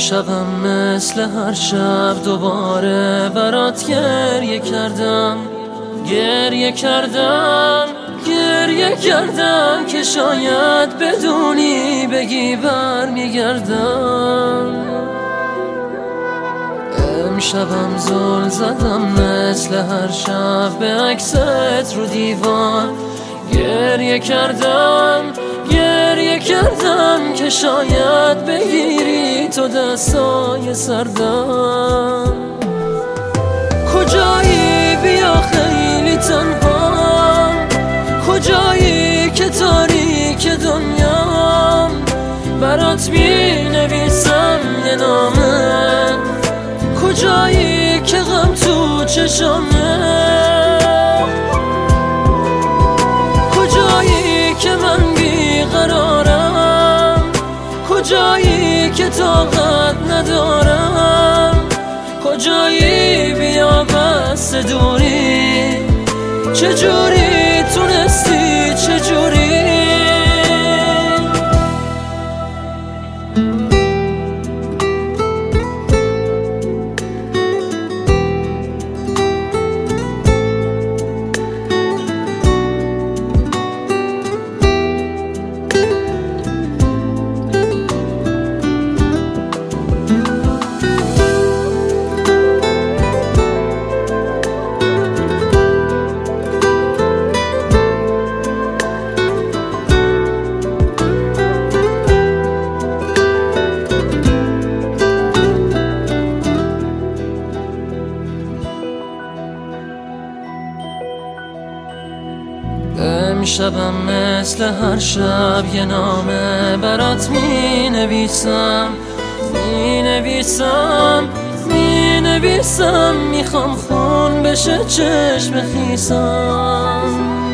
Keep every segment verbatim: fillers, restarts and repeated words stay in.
امشبم مثل هر شب دوباره برات گریه کردم گریه کردم گریه کردم که شاید بدونی بگی برمیگردم. امشبم زل زدم مثل هر شب به عکست رو دیوار گریه کردم گریه کردم که شاید بگیری تو دستای سردم. کجایی بیا خیلی تنهام، کجایی که تاریک دنیام، برات می نویسم یه نامه. کجایی که غم تو چشامه، کجایی که من بیقرارم، کجایی که طاقت ندارم، کجایی بیا بس دوری، چجوری تونستی چجوری. امشبم مثل هر شب یه نامه برات می نویسم می نویسم می نویسم میخوام خون بشه چشم خیسم.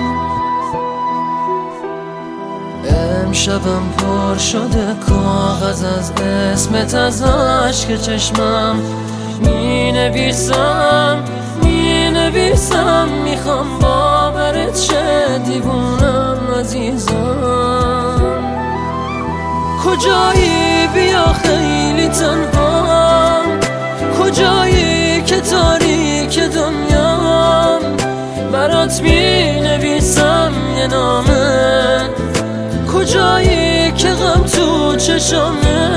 امشبم پر شده کاغذ از اسمت، از عشق چشمم می نویسم می نویسم میخوام باورت شه دیوونم عزیزم. کجایی بیا خیلی تنهام، کجایی که تاریک دنیام، برات می نویسم یه نامه. کجایی که غم تو چشامه،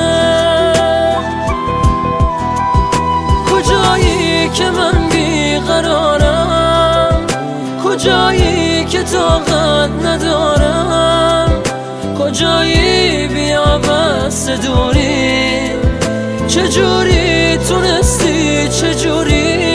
کجایی که من بیقرارم، کجایی که طاقت ندارم، کجایی بیا بس دوری، چجوری تونستی چجوری.